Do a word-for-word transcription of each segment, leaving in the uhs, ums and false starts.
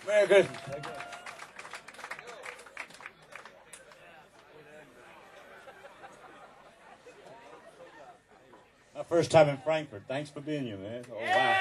Very good. My first time in Frankfurt. Thanks for being here, man. Oh, wow.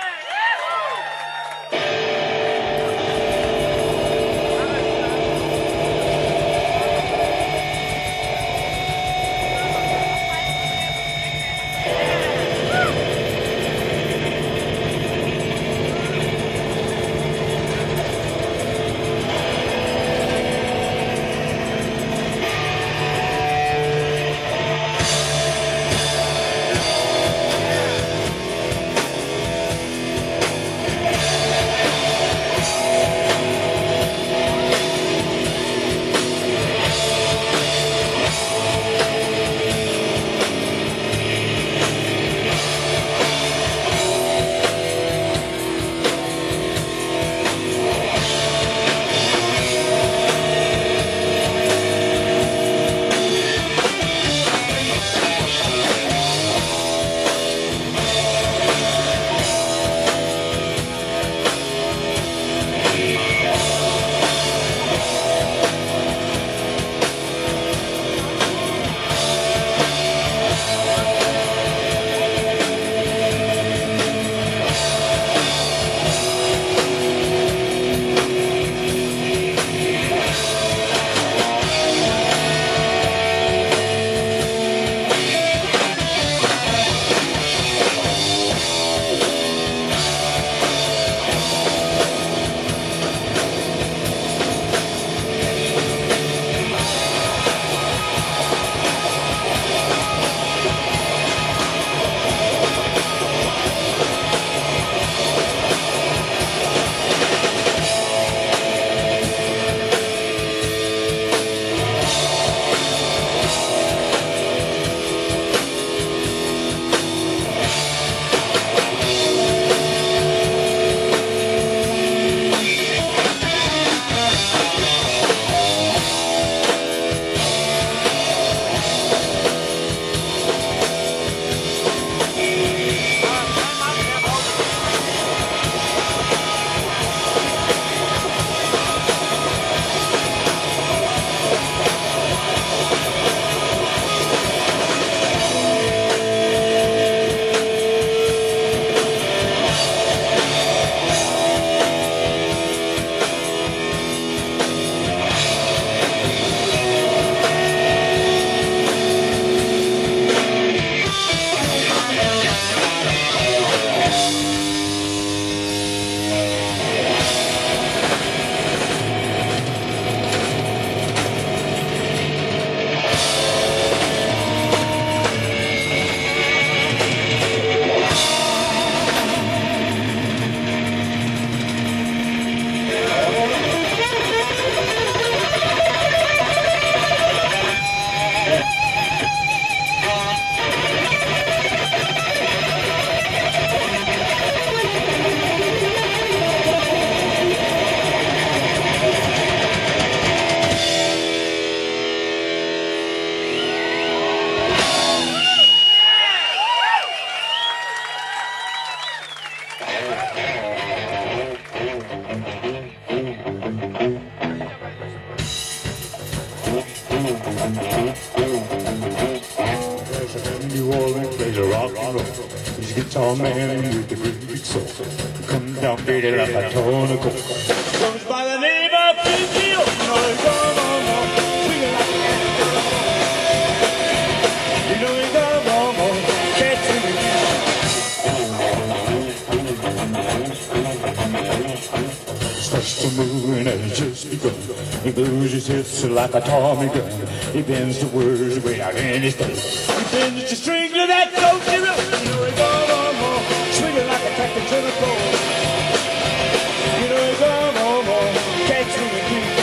New Orleans plays a rock and roll. He's a guitar man with a great big soul. Come down, baby, like a ton of gold. Comes by the name of Big Deal. You know he's come on, on, swinging like a you know he's come on, on, can't swing it. Starts to move and has just begun. He moves his hips like a Tommy gun. He bends the words way out in his face. He bends the string to that coachy rope. You know he's on, on, on, swinging like a tractor to the floor. You know he's on, on, on, can't swing it deep.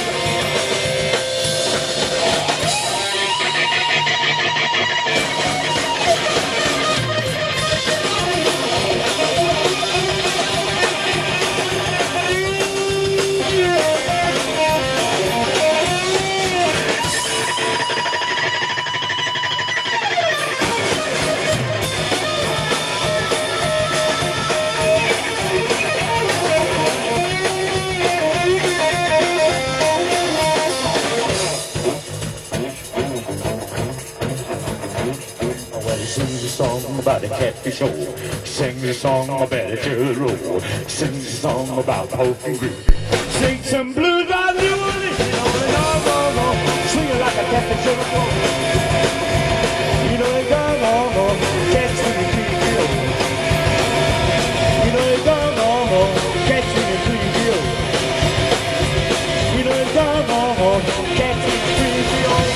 about the catfish show. Sings a song about the Jelly Roll. Sings a song about poking green. Sing some blues by New Orleans. You know they go, go, go. Swinging like a catfish show. You know they go, go, go. Catch me in Greenville. You know they go, go, go. Catch me in Greenville. You know they go, go, go. Catch me in Greenville.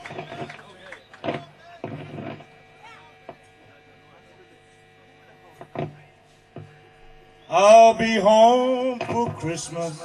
I'll be home for Christmas.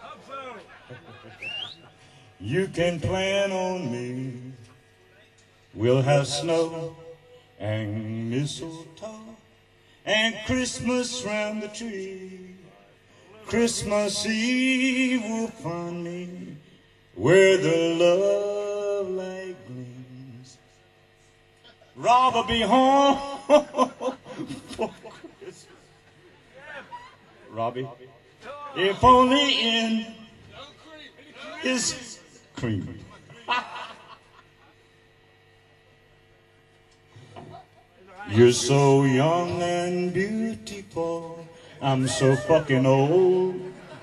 You can plan on me. We'll have snow and mistletoe and Christmas round the tree. Christmas Eve will find me where the love light gleams. Rob will be home for Christmas. Robbie, if only in his cream. You're so young and beautiful. I'm so fucking old.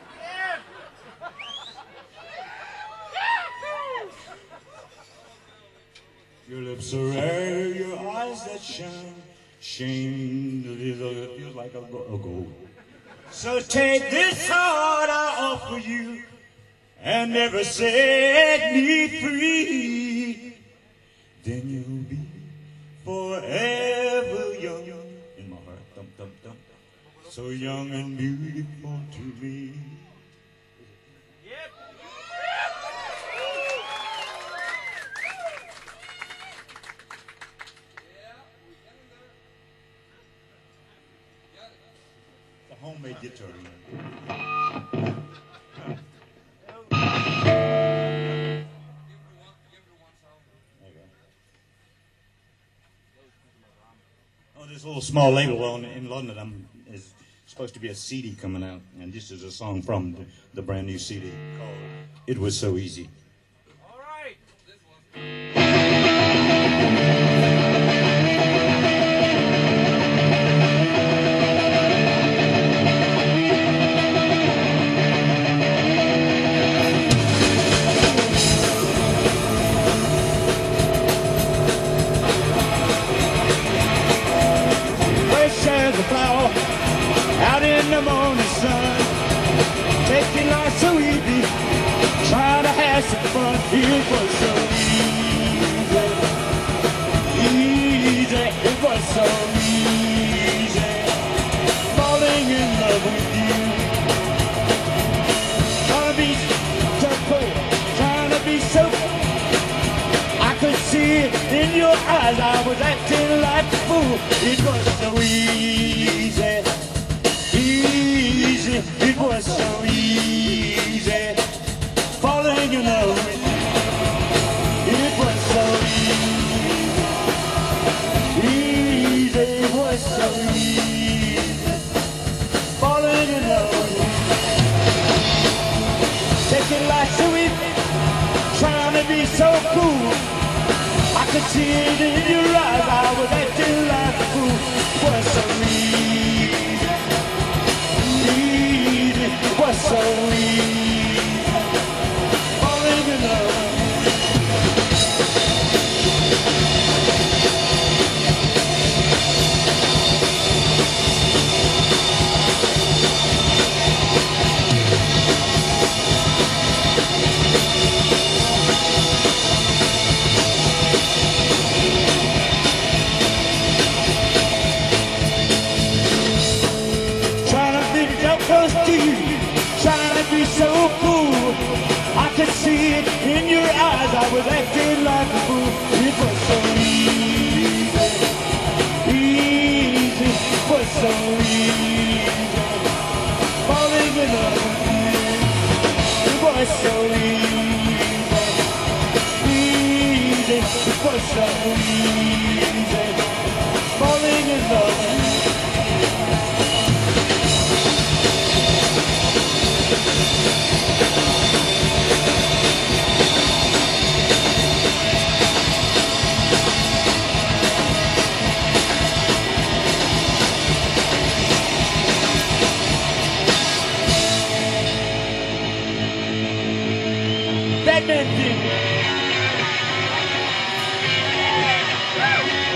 Your lips are rare, your eyes that shine, shame feels like a gold. So take this heart I offer you and never set me free. Then you'll be forever young in my heart, dum dum dum. So young and beautiful to me. Yep. The homemade guitar. This little small label on, in London I'm, is supposed to be a C D coming out, and this is a song from the, the brand new C D called It Was So Easy. All right. This out in the morning sun, taking life so easy, trying to have some fun. It was so easy, easy, it was so easy, falling in love with you. Trying to be so cool, trying to be so cool. I could see it in your eyes, I was acting like a fool. It was so easy, easy, it was so easy, falling in love with you. It was so easy, easy, it was so easy, falling in love with you. Taking life so easy, trying to be so cool. I could see it in your eyes, I was acting like a fool. It was so easy, easy, it was so easy, falling in love. Close to you, trying to be so cool. I could see it in your eyes, I was acting like a fool. It was so easy, easy, it was so easy, falling in love with you. It was so easy, easy, it was so easy, falling in love with you. Batman thing.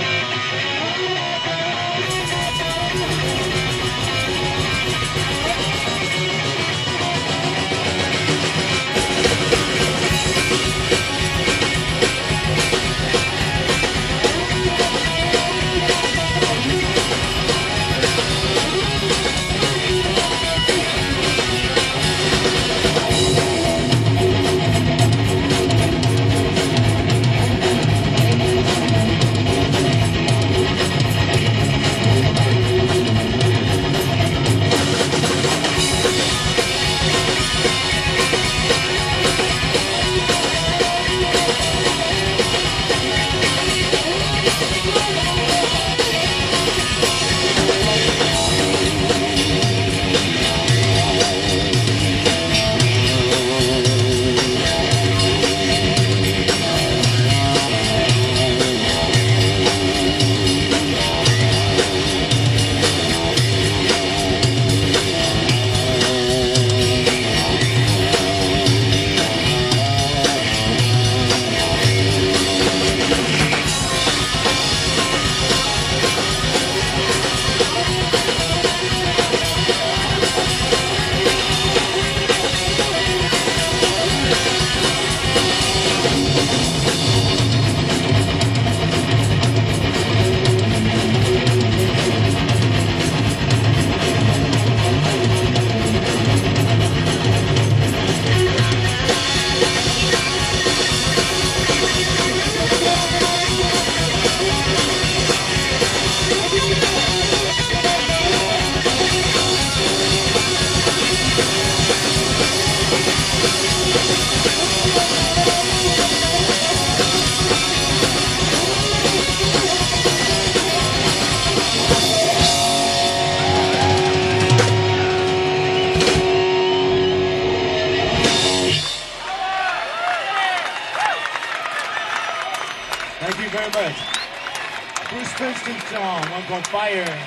Thank you very much. Bruce Springsteen song, one called Fire.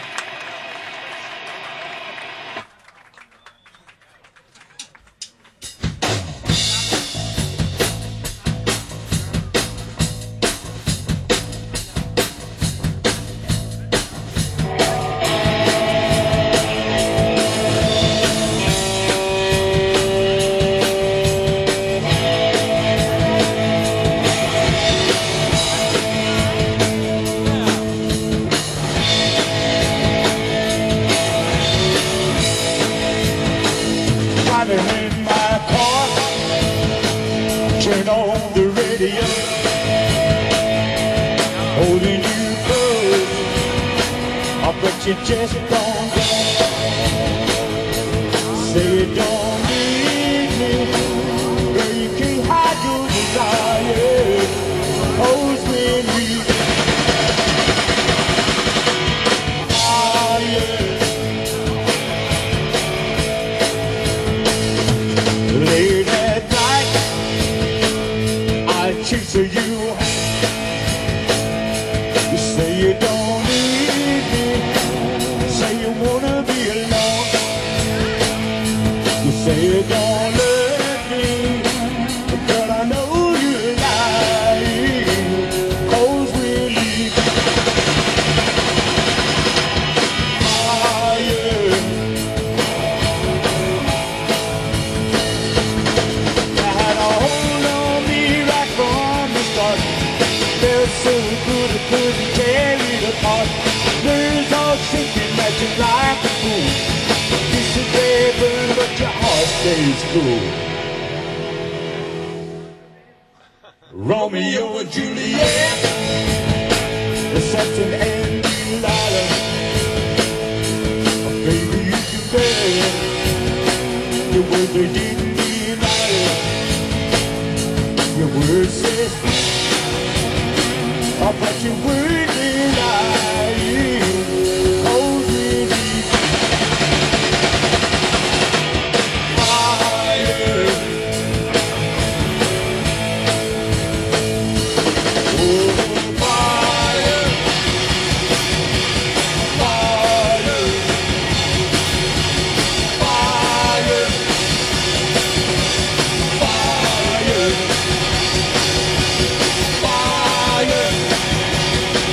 In my car, turn on the radio, holding you close, oh, but you just don't go. Say you don't need me, girl, you can't hide your desire. Always when you fire. Late at night, I chase you. You say you don't need me, say you wanna be alone. You say you don't love me, but I know you're lying. 'Cause we're leaving fire. So good it couldn't tear it apart. Nerves all shaking that you like a fool. Pieces they burn, but your heart stays cool. Romeo and Juliet, Samson and Delilah. Oh, baby, you can bear it. The words they didn't deny it. Your words says oh, but you wouldn't lie. Oh, really? Fire. Oh, fire. Fire. Fire. Fire. Fire.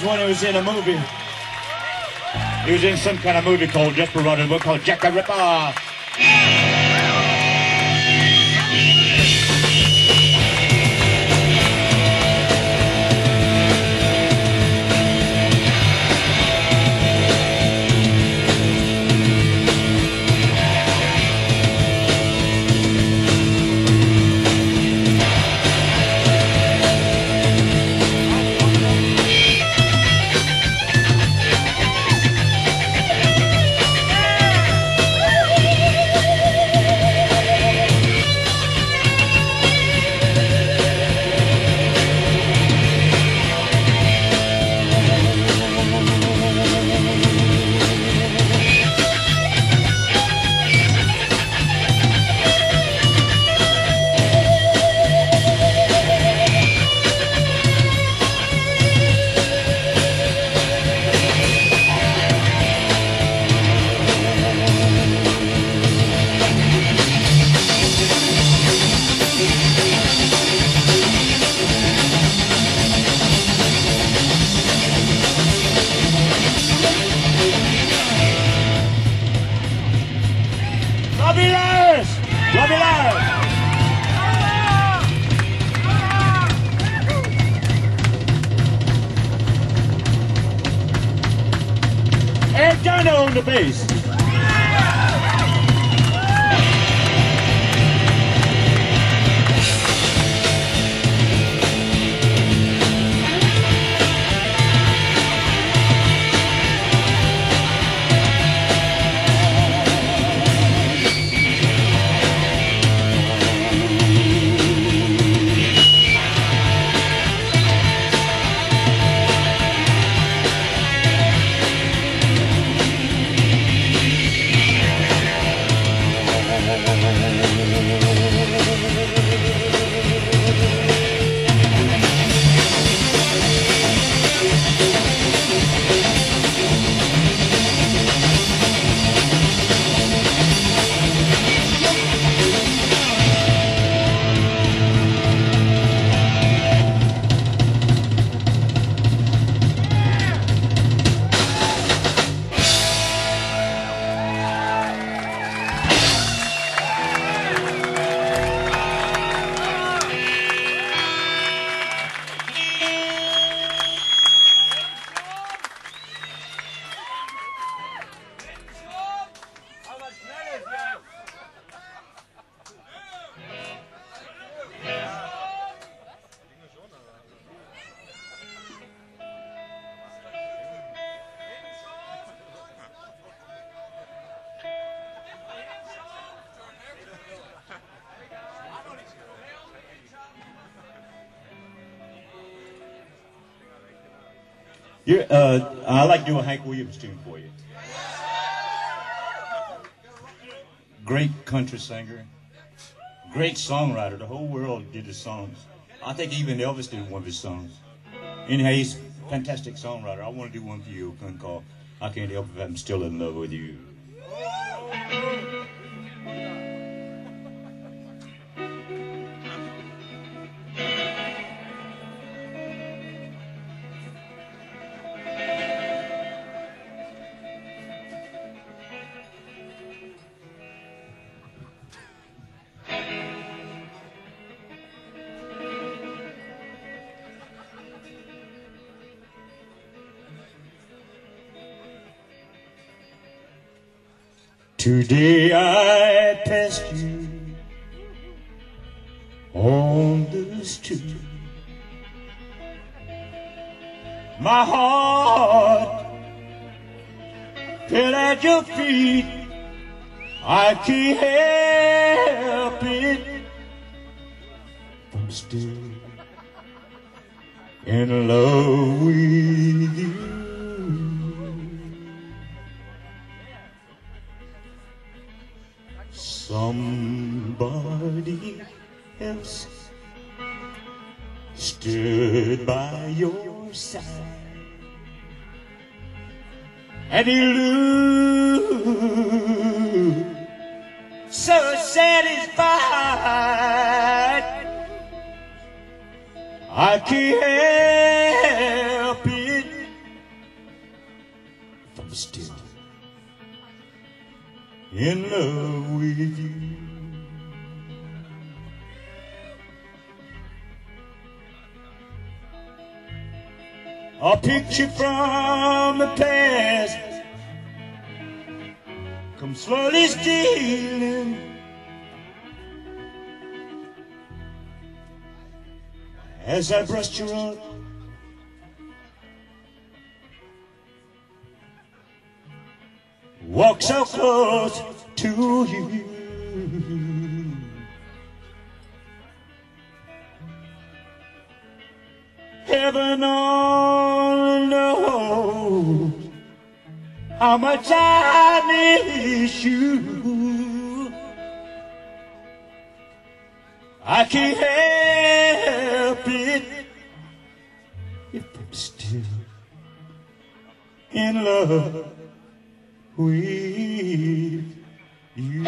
when he was in a movie. He was in some kind of movie called Desperado, called Jack the Ripper. On the bass. You're, uh, I like doing a Hank Williams tune for you. Great country singer, great songwriter. The whole world did his songs. I think even Elvis did one of his songs. Anyhow, he's a fantastic songwriter. I want to do one for you, one called I Can't Help If I'm Still in Love with You. Today I passed you on the street. My heart fell at your feet. I can't help it. I'm still in love with you. Somebody else stood by your side, and he looked so satisfied. I can't help it, I'm still in love with you. A picture from the past comes slowly stealing as I brushed you up. Walk so close to you. Heaven only knows how much I miss you. I can't help it if I'm still in love with you.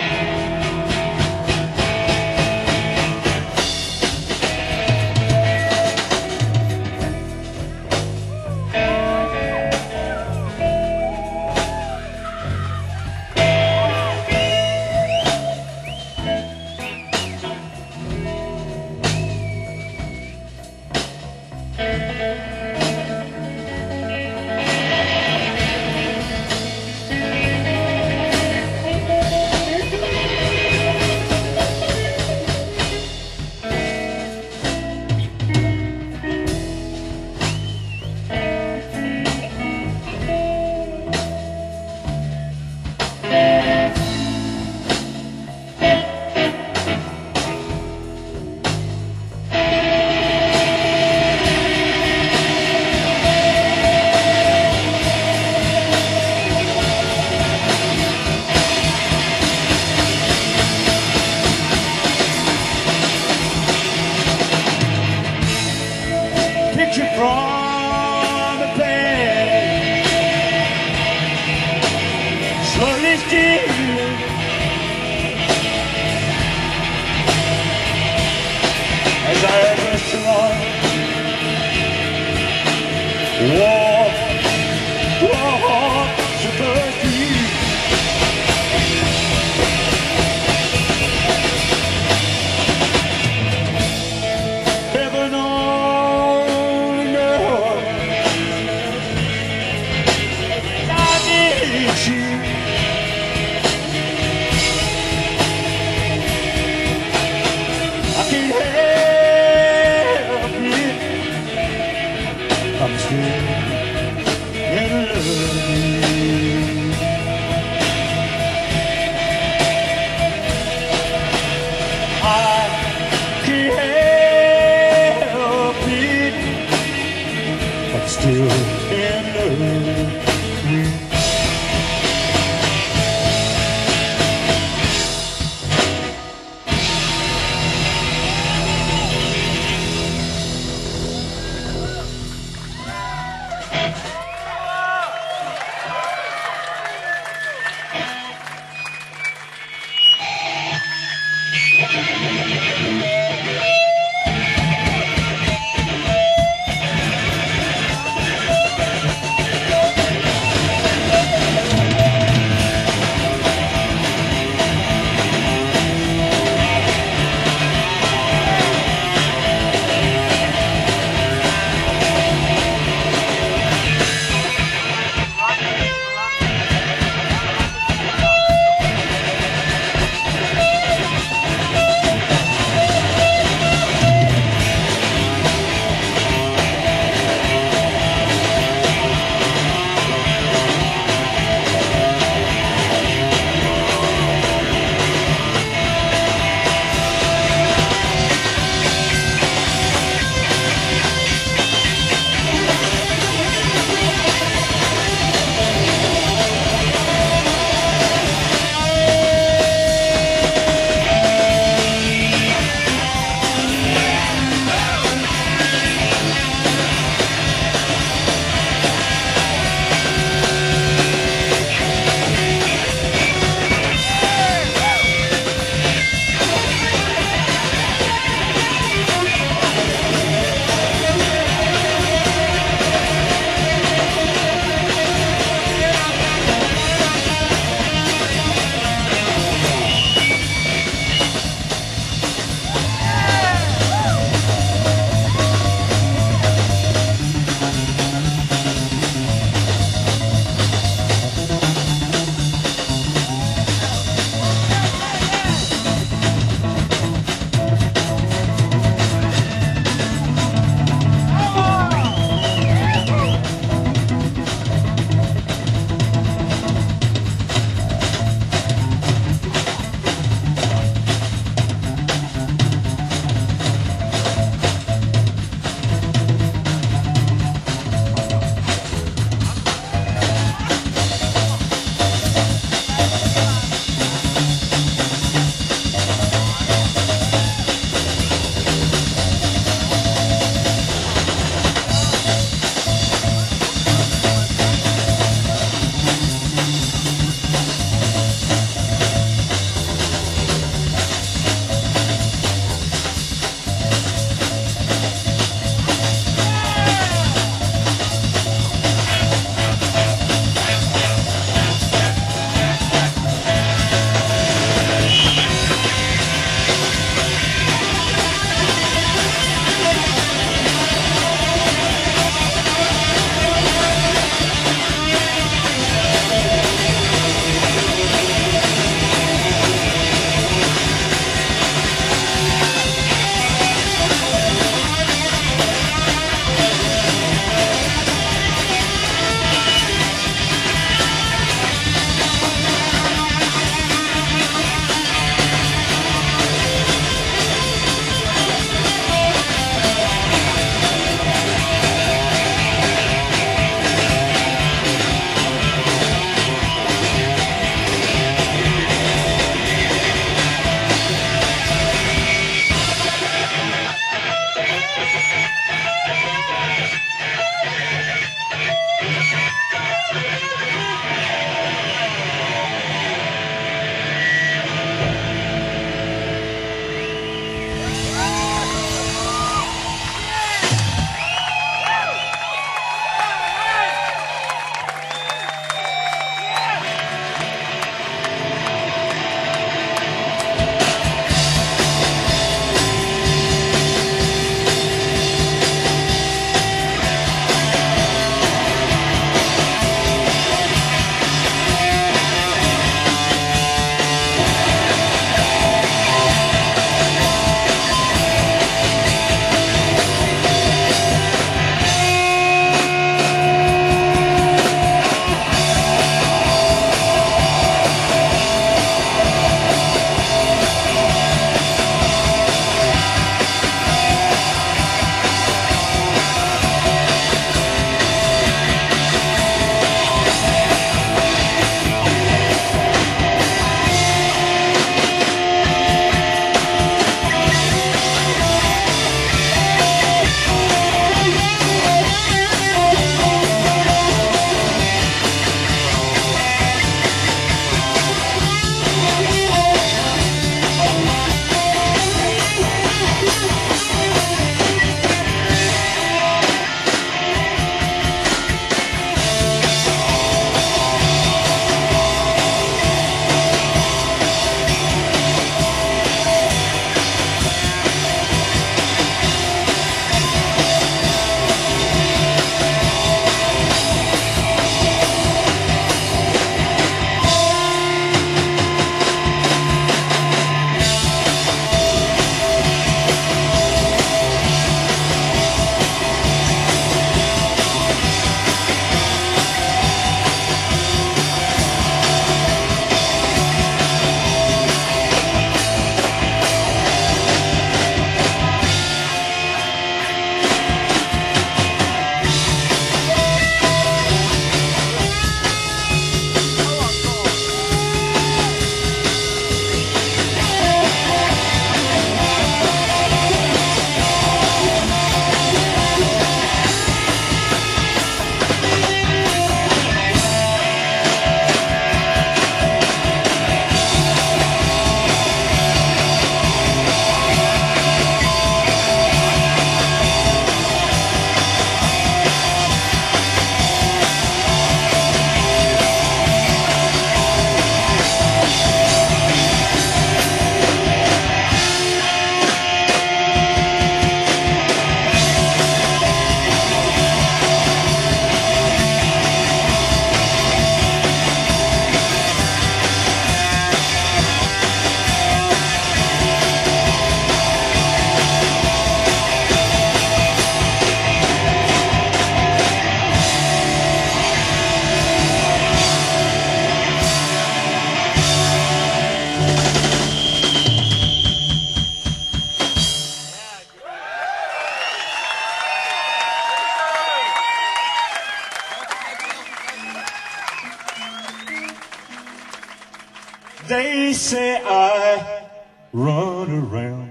They say I run around.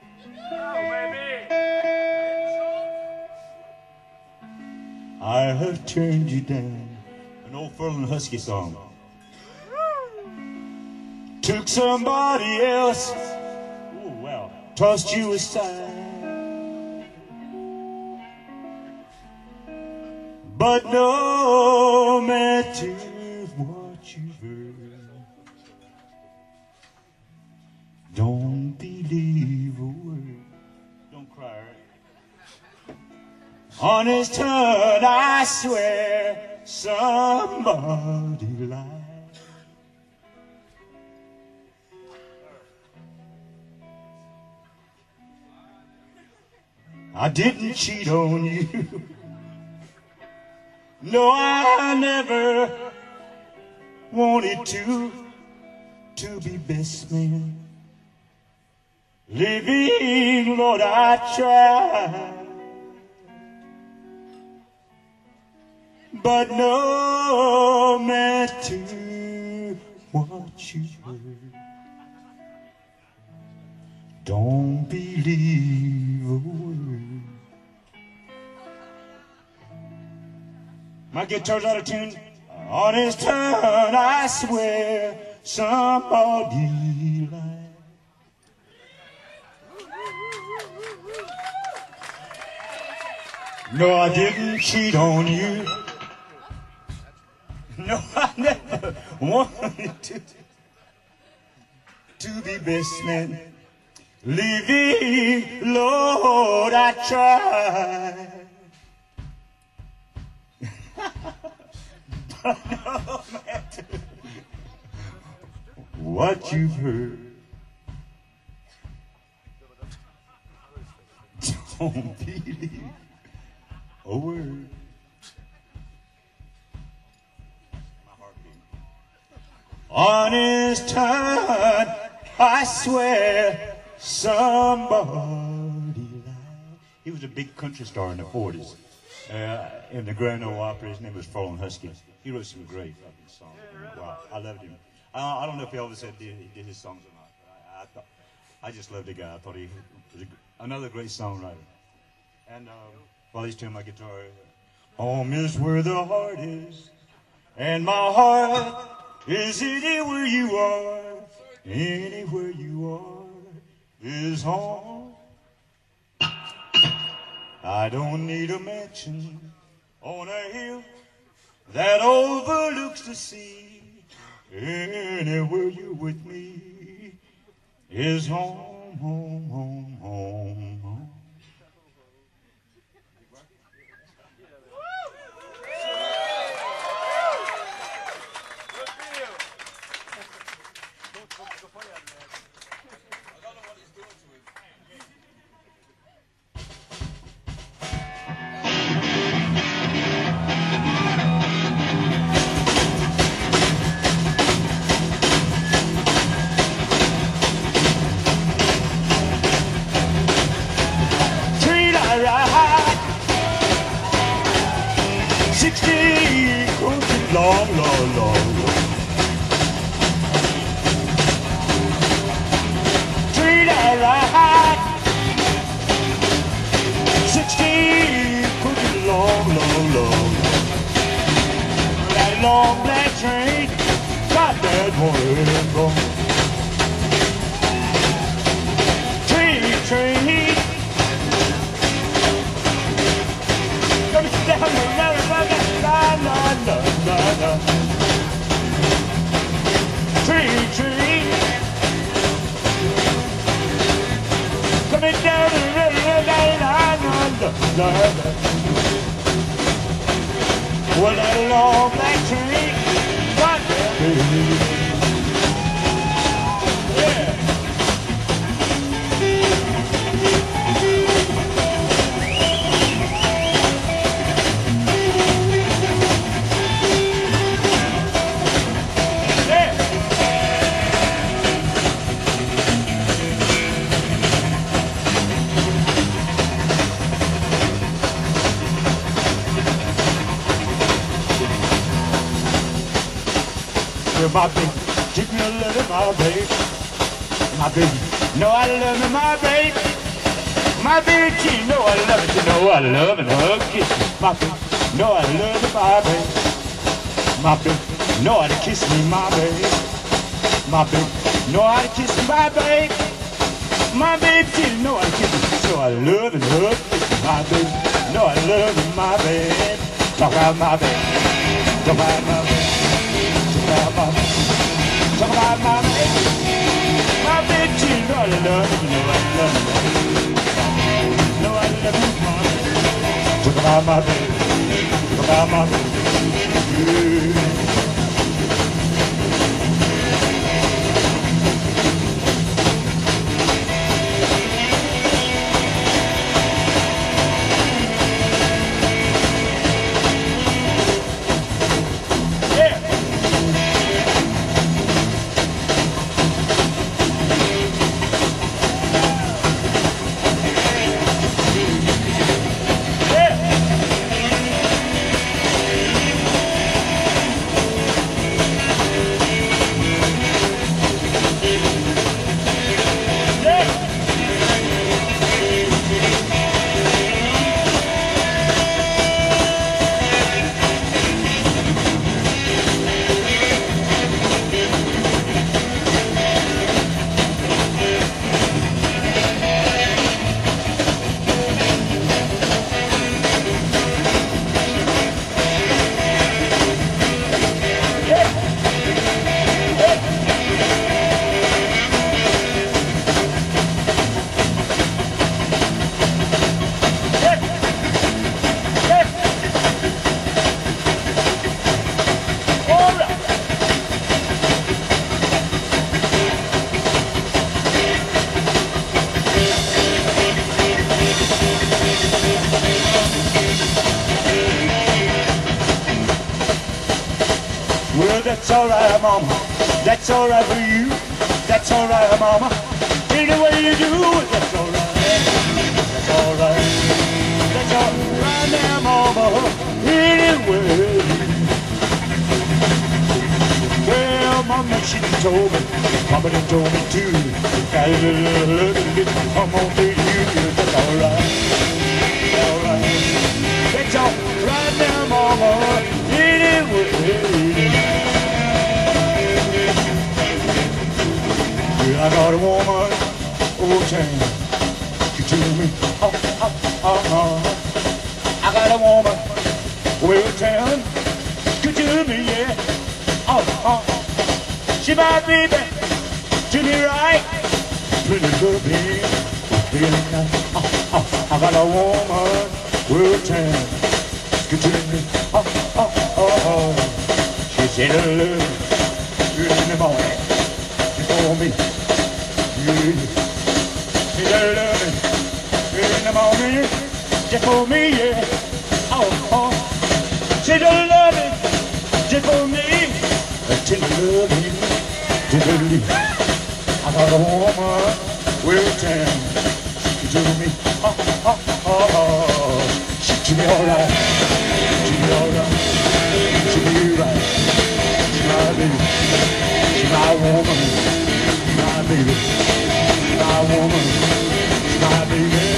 I have turned you down. An old Furlong Husky song. Took somebody else. Oh, wow. Tossed you aside. But no matter what you've heard, don't believe a word. Don't cry, right? Honest heart, I swear, somebody lied. I didn't cheat on you. No, I never wanted to, to be best man. Living, Lord, I tried. But no matter what you heard, don't believe a word. My guitar's out of tune. Honest turn, I swear, somebody lied. No, I didn't cheat on you. No, I never wanted to, to be best man. Living, Lord, I tried. But no matter what you've heard, don't believe a word. Honest time, I swear, somebody lied. He was a big country star in the forties. Uh, in the Grand Ole Opry. His name was Furlong Husky. He wrote some great fucking songs. Wow, I loved him. Uh, I don't know if Elvis had did, he did his songs or not. But I, I thought, I just loved the guy. I thought he was a, another great songwriter. And um, while he's tuning my guitar, home is where the heart is, and my heart is anywhere you are. Anywhere you are is home. I don't need a mansion on a hill that overlooks the sea. Anywhere you're with me is home, home, home, home, home. Sixteen cooking long, long, long. Treat her right. Sixteen cooking long, long, long. That long black train got that one gone. Train, train. Coming down the road. Na, na, na, na, na. Tree, tree. Coming down the river, na, na, na, na, na. Well, that long black tree, got that Well, my baby, give me a little, my baby. My baby, know I love me, my baby. My baby, you know I love it, you know I love it, hug, kiss me. My baby, know I love it, my baby. My baby, know how to kiss me, my baby. My baby, know how to kiss me, my baby. My baby, you know how to kiss me, so I love it, hug, kiss me. My baby, know I love it, my baby. Talk about my baby, talk about my baby, talk about my baby, talk about my baby. My baby, you know I love it, you know I love it. Know I love you, my baby. Talk about my baby, talk about my baby. Yeah. Well, that's alright, mama. That's alright for you. That's alright, mama. Any way you do it, that's alright. That's alright. That's alright now, mama. Anyway. Well, mama, she done told me. Mama done told me too. Got a little love to come on to you. That's alright. Alright. That's alright now, mama. Anyway. I got a woman, oh, town, you tell me, oh, oh, oh, oh. I got a woman, well, town, you tell me, yeah, oh, oh. She my baby, to me right, pretty good, baby, feeling nice, oh, oh. I got a woman, well, town, you tell me, oh, oh, oh, oh. She said, I love you in the morning, for me. She said, love me in the morning, just for me, yeah. Oh, oh. She said, love me just for me, till love me, till me. I got a woman, well, town, she told me, oh, oh, oh, oh. She treat me all right, she treat me all right, she be right. She my baby, she my woman, my baby. My woman, my baby.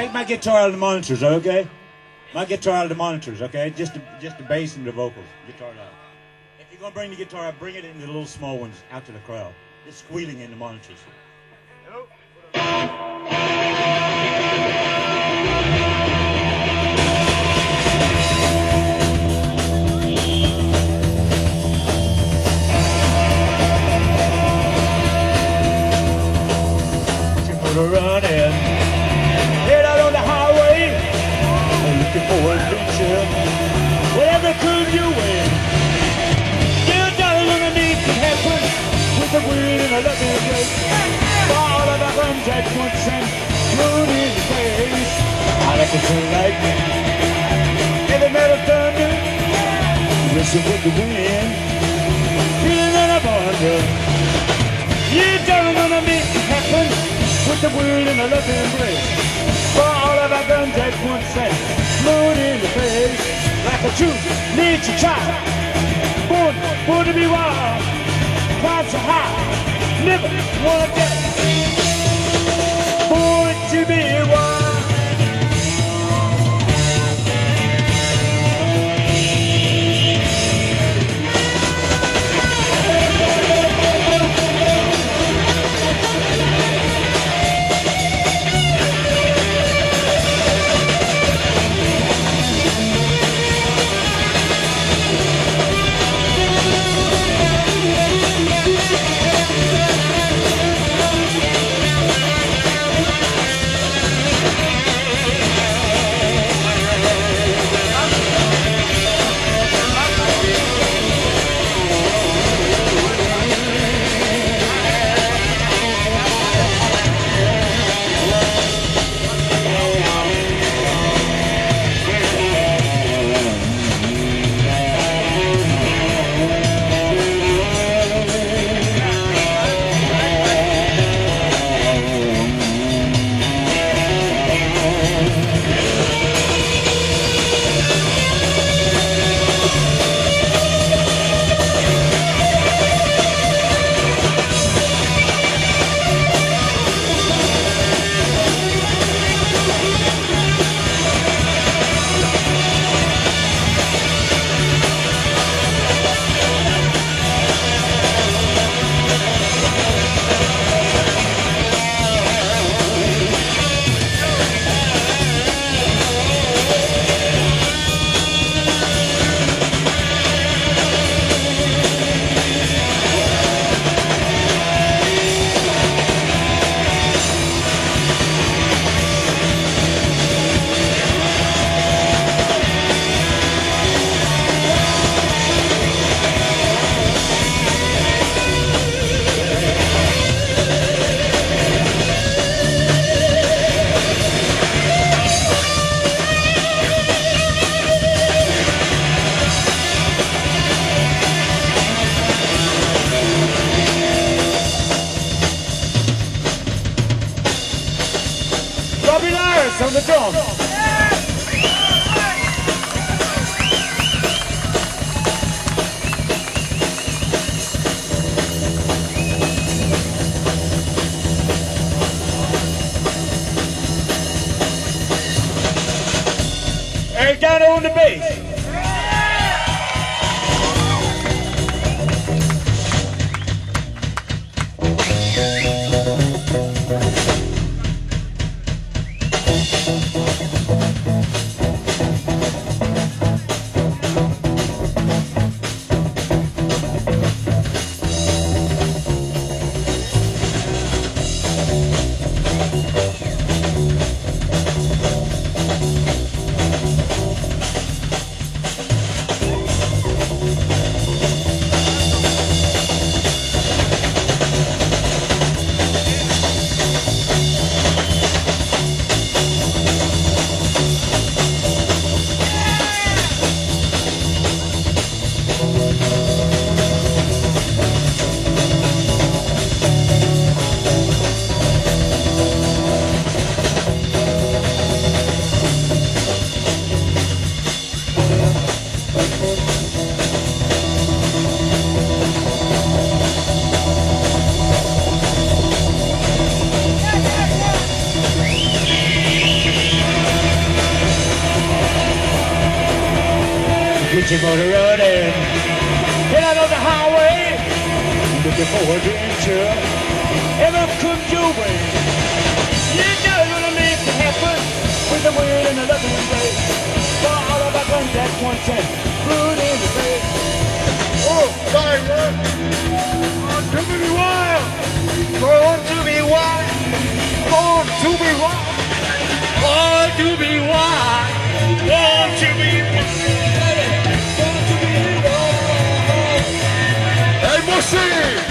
take my guitar out of the monitors, okay? My guitar out of the monitors, okay? Just the, just the bass and the vocals. Guitar out. If you're gonna bring the guitar out, bring it into the little small ones out to the crowd. Just squealing in the monitors. Hello. Running, head out on the highway, looking for adventure. Whatever comes your way, you're darling underneath can happen with the wind and a loving grace. All of our guns at once and blown in the face. I like it so lightning, heavy metal thunder, whistle with the wind, feeling that I'm under. You darling underneath can happen with the word and a loving embrace. For all of our guns at once and blown in the face. Like a true nature child, born, born to be wild. Climb so high, never wanna get. Born to be wild. On the drum. Eric down on the bass. your motor running. Get out on the highway, looking for adventure. Ever comes your way. You know you're gonna make it happen with the wind and the loving race. For all of our guns at one ten, food in the face. Oh, fire! Born to be wild, born to be wild, born to be wild, born to be wild, born to be wild, born to be wild. Hey, Mossy!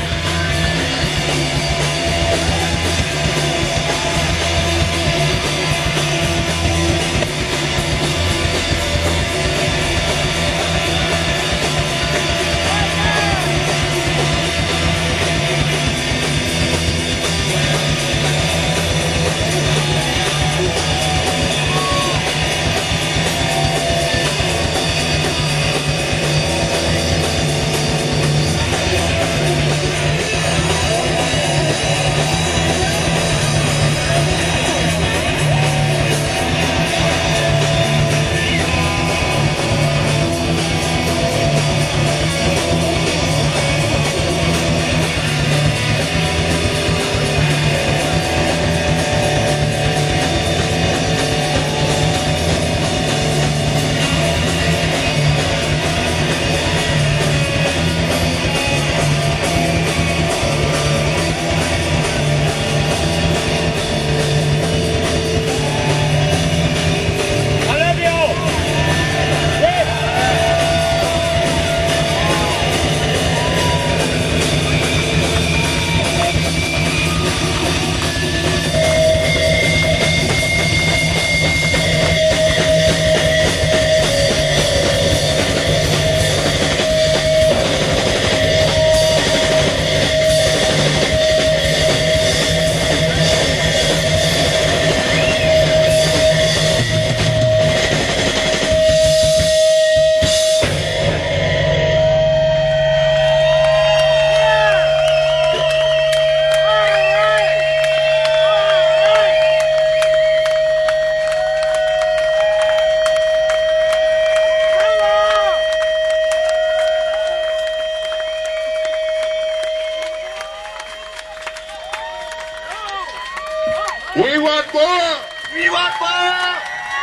We want more! We want more!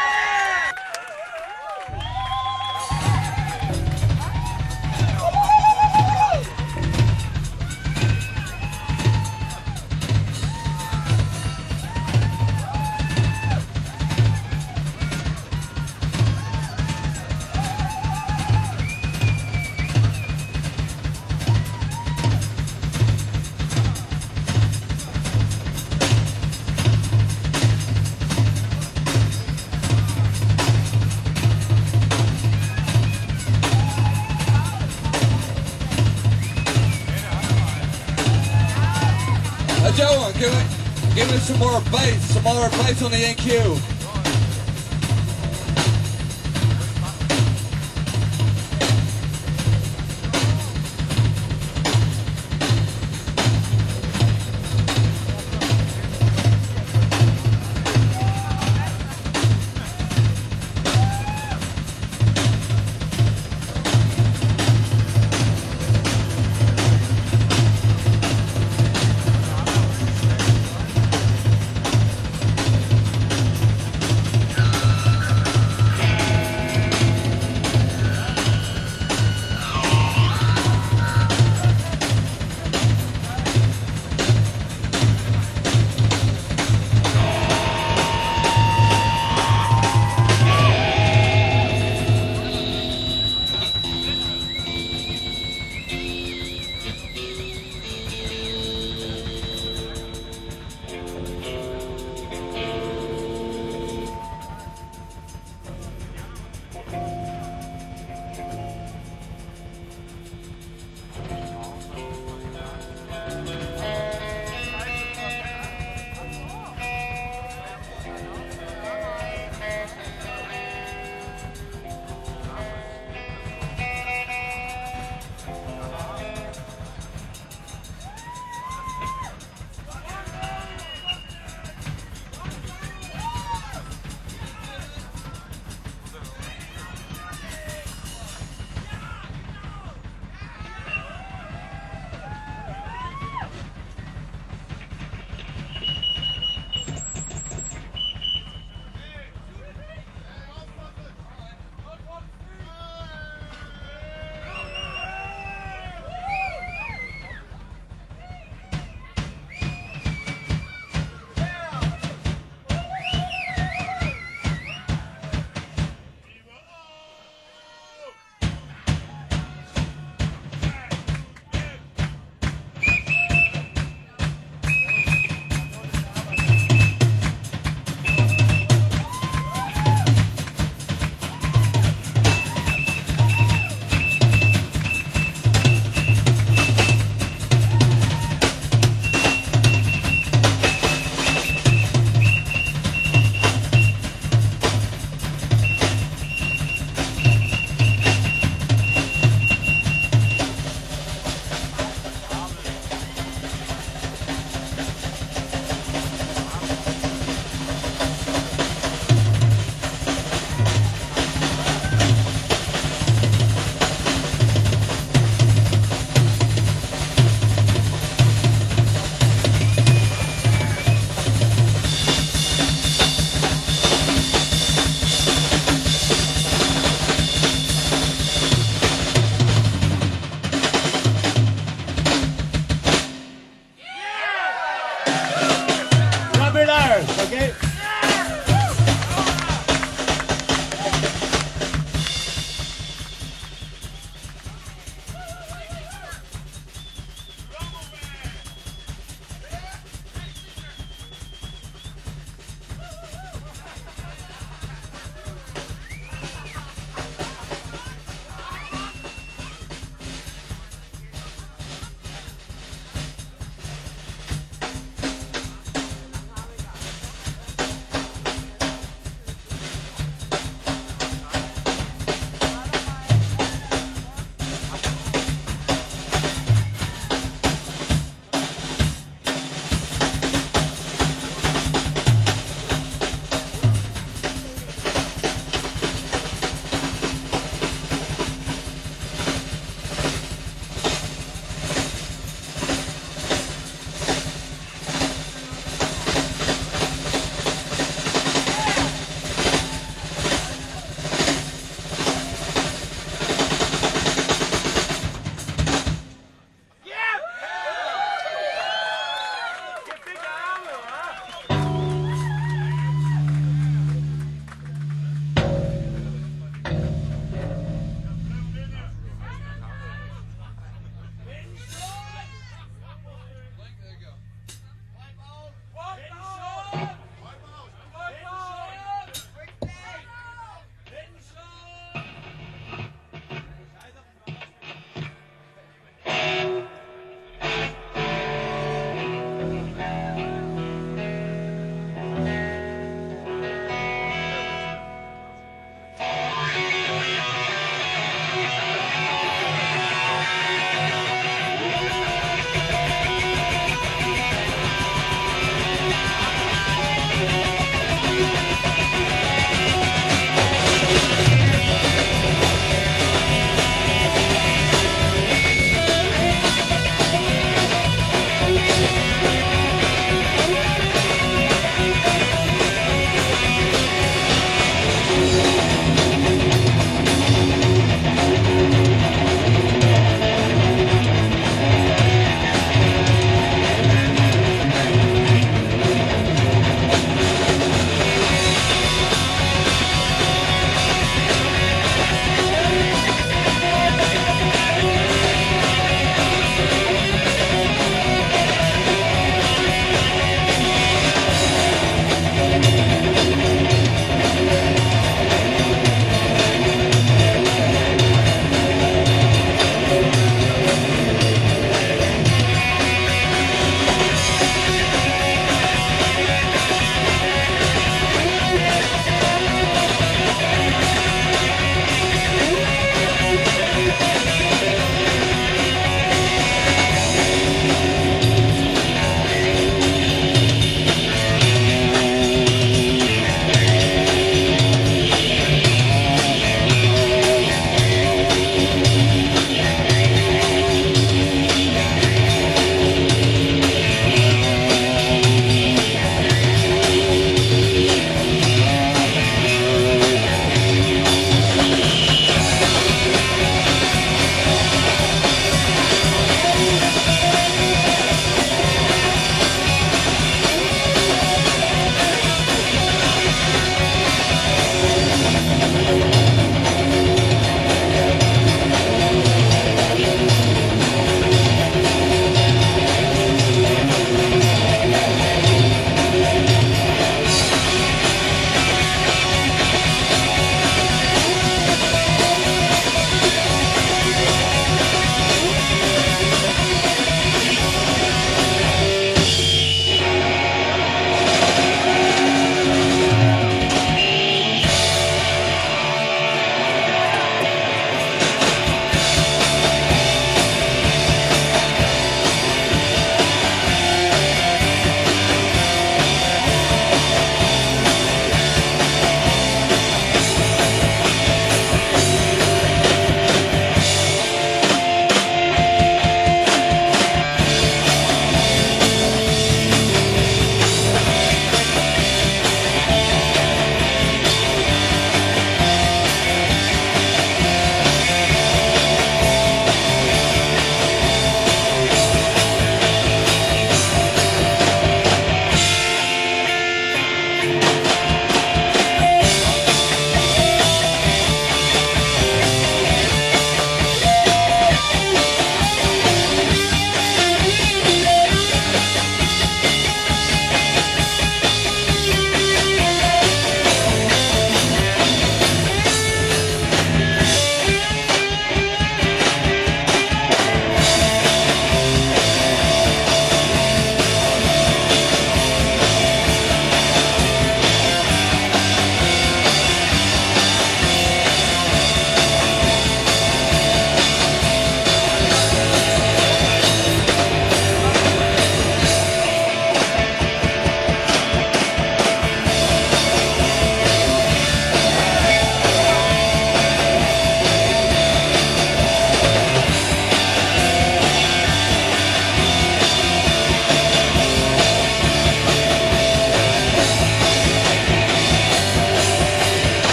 Uh, Joe, give it, give it some more bass, some more bass on the N Q.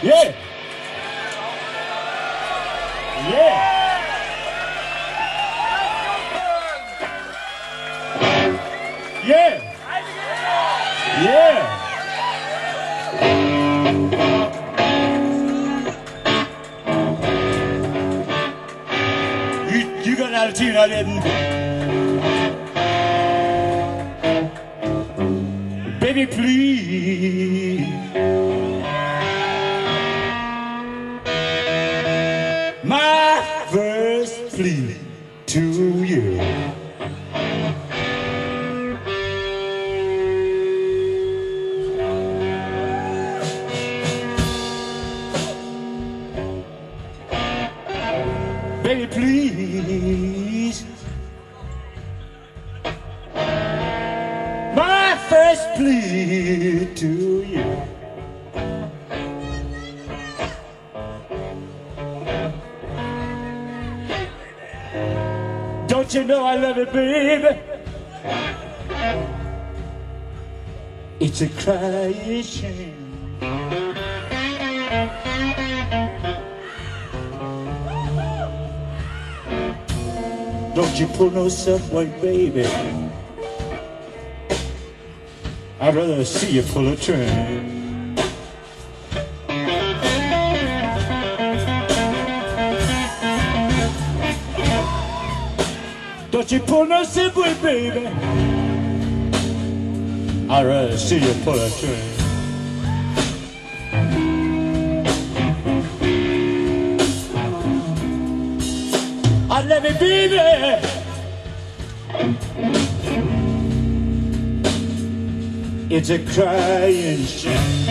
Yeah. Yeah. Yeah. Yeah. You, you got an attitude I didn't. Baby, please. My first plea to you. Baby, please. My first plea to you. Don't you know I love you, baby? It's a crying shame. Don't you pull no subway, baby. I'd rather see you pull a train. Don't you pull no subway, baby. I'd rather see you pull a train. I love you, baby. It's a crying shame.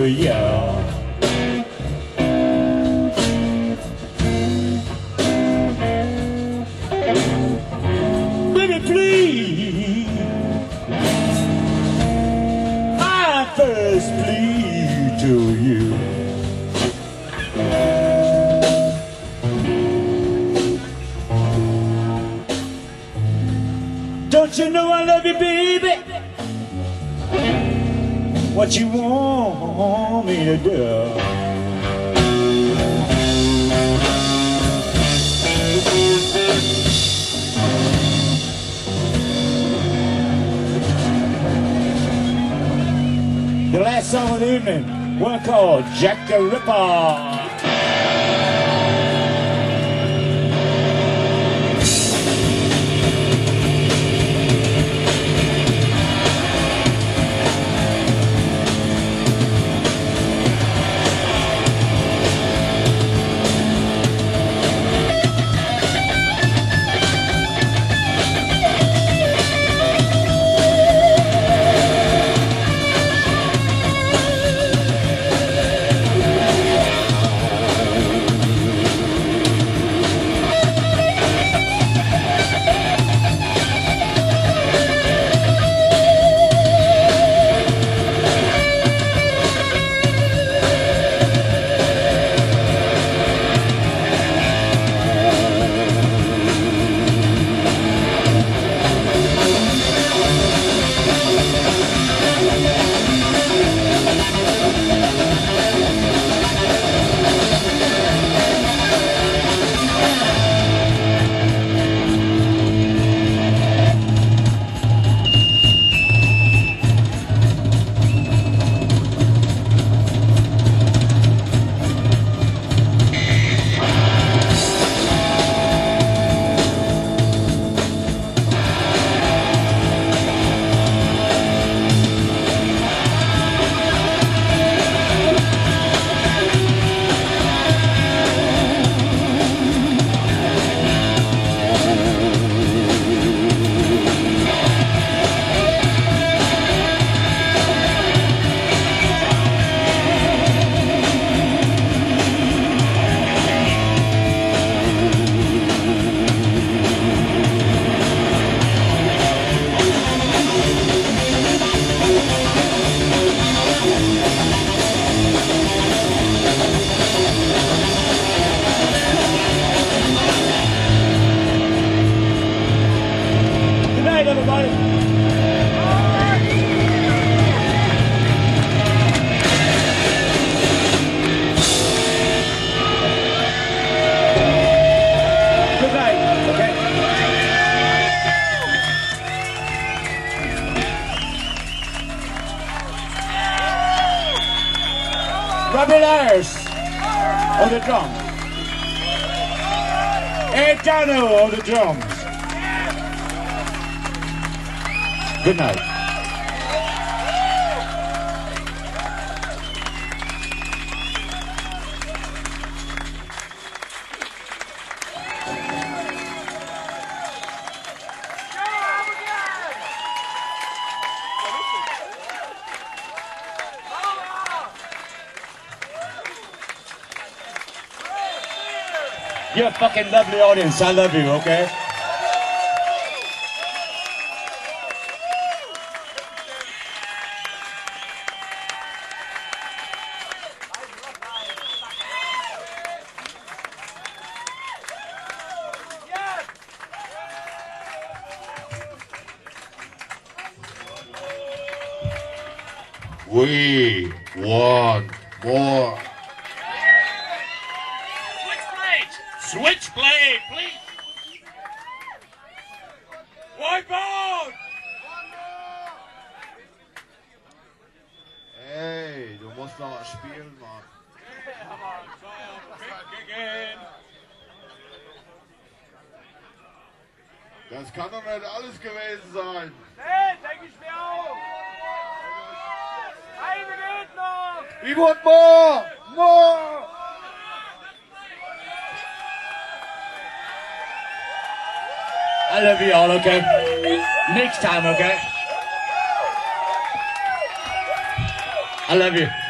you. Baby, please, my first plea to you. Don't you know I love you, baby? What you want me to do? The last song of the evening, one called Jack the Ripper. Everybody. Good night. Okay. Robbie Lyers on the drums. Ed Dano on the drums. Good night. You're a fucking lovely audience. I love you, okay? We want more. Switchblade! Switchblade, please! Whiteboard! Hey, du musst noch was spielen, Mann. Das kann doch nicht alles gewesen sein. Nee, denke ich mir auch! Eine geht noch! We want more! More! I love you all, okay? Next time, okay? I love you.